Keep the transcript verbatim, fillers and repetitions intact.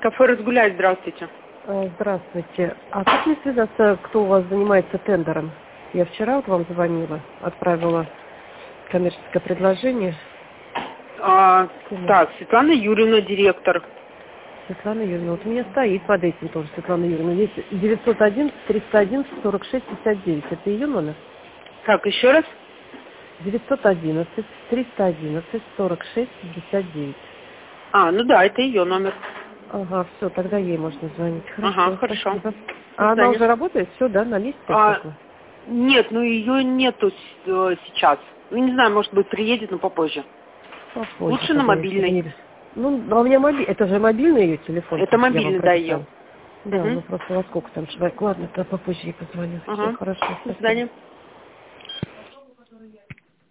Кафе «Разгуляй», здравствуйте. Здравствуйте. А как мне связаться, кто у вас занимается тендером? Я вчера вот вам звонила, отправила коммерческое предложение. А, так, Светлана Юрьевна, директор. Светлана Юрьевна, вот у меня стоит под этим тоже Светлана Юрьевна. Здесь девятьсот одиннадцать триста одиннадцать сорок шесть пятьдесят девять. Это ее номер? Так, еще раз. девятьсот одиннадцать триста одиннадцать сорок шесть пятьдесят девять. А, ну да, это ее номер. Ага, все, тогда ей можно звонить. Хорошо, Ага, хорошо. спасибо. А она уже работает? Все, да, на месте? А, нет, ну ее нету с- сейчас. Ну, не знаю, может быть, приедет, но попозже. Попозже, Лучше на мобильный. Ну, а у меня мобильный. Это же мобильный ее телефон. Это мобильный, да, ее. Да, Угу. ну просто во сколько там человек. Ладно, тогда попозже ей позвоню. Ага. Все, хорошо. До свидания.